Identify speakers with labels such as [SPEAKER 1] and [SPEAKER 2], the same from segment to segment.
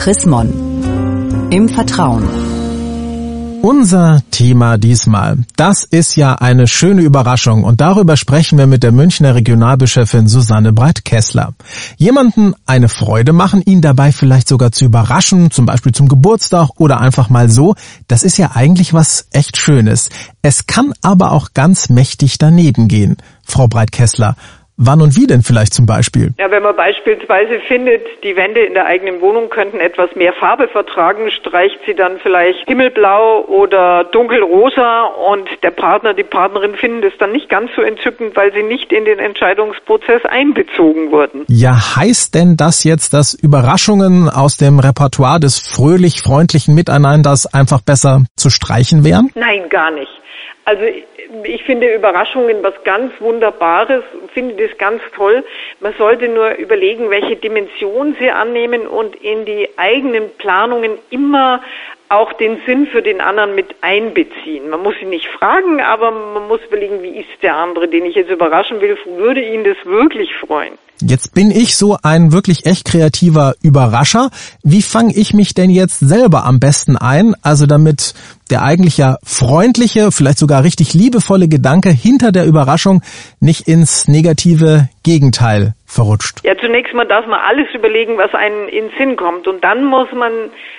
[SPEAKER 1] Chris Mon. Im Vertrauen.
[SPEAKER 2] Unser Thema diesmal, das ist ja eine schöne Überraschung und darüber sprechen wir mit der Münchner Regionalbischöfin Susanne Breit-Kessler. Jemanden eine Freude machen, ihn dabei vielleicht sogar zu überraschen, zum Beispiel zum Geburtstag oder einfach mal so, das ist ja eigentlich was echt Schönes. Es kann aber auch ganz mächtig daneben gehen. Frau Breit-Kessler, wann und wie denn vielleicht zum Beispiel?
[SPEAKER 3] Ja, wenn man beispielsweise findet, die Wände in der eigenen Wohnung könnten etwas mehr Farbe vertragen, streicht sie dann vielleicht himmelblau oder dunkelrosa und der Partner, die Partnerin finden das dann nicht ganz so entzückend, weil sie nicht in den Entscheidungsprozess einbezogen wurden.
[SPEAKER 2] Ja, heißt denn das jetzt, dass Überraschungen aus dem Repertoire des fröhlich-freundlichen Miteinanders einfach besser zu streichen wären?
[SPEAKER 3] Nein, gar nicht. Also ich finde Überraschungen was ganz Wunderbares, finde das ganz toll. Man sollte nur überlegen, welche Dimension sie annehmen und in die eigenen Planungen immer auch den Sinn für den anderen mit einbeziehen. Man muss ihn nicht fragen, aber man muss überlegen, wie ist der andere, den ich jetzt überraschen will, würde ihn das wirklich freuen.
[SPEAKER 2] Jetzt bin ich so ein wirklich echt kreativer Überrascher. Wie fange ich mich denn jetzt selber am besten ein? Also damit der eigentlich ja freundliche, vielleicht sogar richtig liebevolle Gedanke hinter der Überraschung nicht ins negative Gegenteil verrutscht.
[SPEAKER 3] Ja, zunächst mal darf man alles überlegen, was einem in den Sinn kommt. Und dann muss man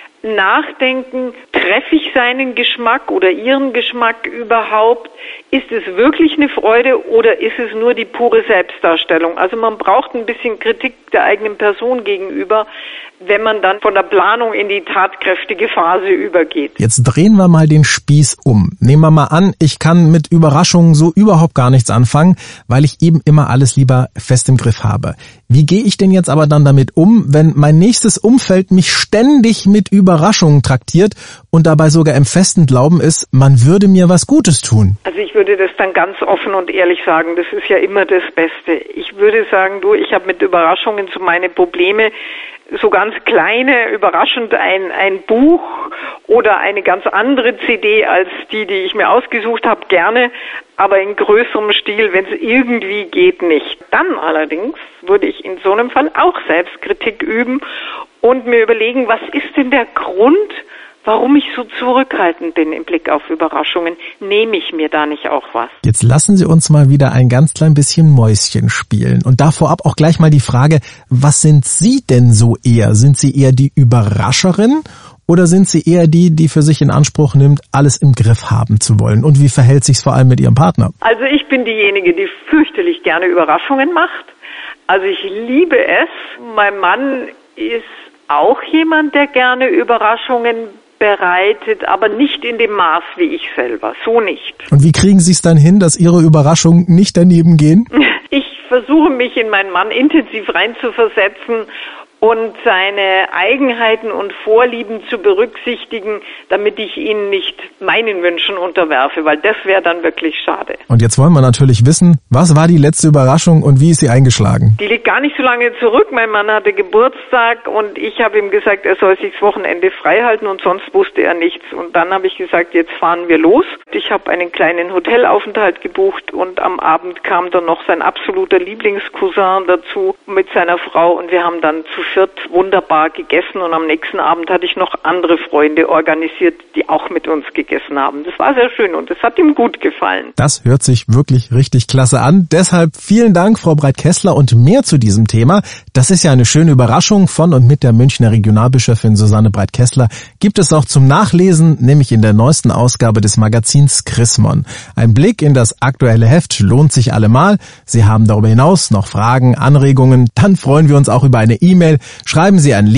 [SPEAKER 3] nachdenken, treffe ich seinen Geschmack oder ihren Geschmack überhaupt? Ist es wirklich eine Freude oder ist es nur die pure Selbstdarstellung? Also man braucht ein bisschen Kritik der eigenen Person gegenüber, wenn man dann von der Planung in die tatkräftige Phase übergeht.
[SPEAKER 2] Jetzt drehen wir mal den Spieß um. Nehmen wir mal an, ich kann mit Überraschungen so überhaupt gar nichts anfangen, weil ich eben immer alles lieber fest im Griff habe. Wie gehe ich denn jetzt aber dann damit um, wenn mein nächstes Umfeld mich ständig mit Überraschungen traktiert und dabei sogar im festen Glauben ist, man würde mir was Gutes tun?
[SPEAKER 3] Also ich würde das dann ganz offen und ehrlich sagen, das ist ja immer das Beste. Ich würde sagen, ich habe mit Überraschungen so meine Probleme, so ganz kleine, überraschend ein Buch oder eine ganz andere CD als die ich mir ausgesucht habe, gerne, aber in größerem Stil, wenn es irgendwie geht, nicht. Dann allerdings würde ich in so einem Fall auch Selbstkritik üben und mir überlegen, was ist denn der Grund, warum ich so zurückhaltend bin im Blick auf Überraschungen? Nehme ich mir da nicht auch was?
[SPEAKER 2] Jetzt lassen Sie uns mal wieder ein ganz klein bisschen Mäuschen spielen. Und da vorab auch gleich mal die Frage, was sind Sie denn so eher? Sind Sie eher die Überrascherin oder sind Sie eher die für sich in Anspruch nimmt, alles im Griff haben zu wollen? Und wie verhält sich's vor allem mit Ihrem Partner?
[SPEAKER 3] Also ich bin diejenige, die fürchterlich gerne Überraschungen macht. Also ich liebe es. Mein Mann ist auch jemand, der gerne Überraschungen bereitet, aber nicht in dem Maß wie ich selber. So nicht.
[SPEAKER 2] Und wie kriegen Sie es dann hin, dass Ihre Überraschungen nicht daneben gehen?
[SPEAKER 3] Ich versuche mich in meinen Mann intensiv reinzuversetzen und seine Eigenheiten und Vorlieben zu berücksichtigen, damit ich ihn nicht meinen Wünschen unterwerfe, weil das wäre dann wirklich schade.
[SPEAKER 2] Und jetzt wollen wir natürlich wissen, was war die letzte Überraschung und wie ist sie eingeschlagen?
[SPEAKER 3] Die liegt gar nicht so lange zurück. Mein Mann hatte Geburtstag und ich habe ihm gesagt, er soll sich das Wochenende frei halten und sonst wusste er nichts. Und dann habe ich gesagt, jetzt fahren wir los. Ich habe einen kleinen Hotelaufenthalt gebucht und am Abend kam dann noch sein absoluter Lieblingscousin dazu mit seiner Frau und wir haben dann zu viert wunderbar gegessen und am nächsten Abend hatte ich noch andere Freunde organisiert, die auch mit uns gegessen haben. Das war sehr schön und das hat ihm gut gefallen.
[SPEAKER 2] Das hört sich wirklich richtig klasse an. Deshalb vielen Dank, Frau Breit-Kessler, und mehr zu diesem Thema. Das ist ja eine schöne Überraschung von und mit der Münchner Regionalbischöfin Susanne Breit-Kessler. Gibt es auch zum Nachlesen, nämlich in der neuesten Ausgabe des Magazins Chris Mon. Ein Blick in das aktuelle Heft lohnt sich allemal. Sie haben darüber hinaus noch Fragen, Anregungen, dann freuen wir uns auch über eine E-Mail. Schreiben Sie an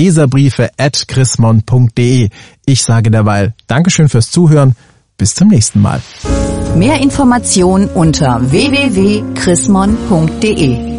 [SPEAKER 2] leserbriefe@chrismon.de. Ich sage derweil Dankeschön fürs Zuhören. Bis zum nächsten Mal.
[SPEAKER 1] Mehr Informationen unter www.chrismon.de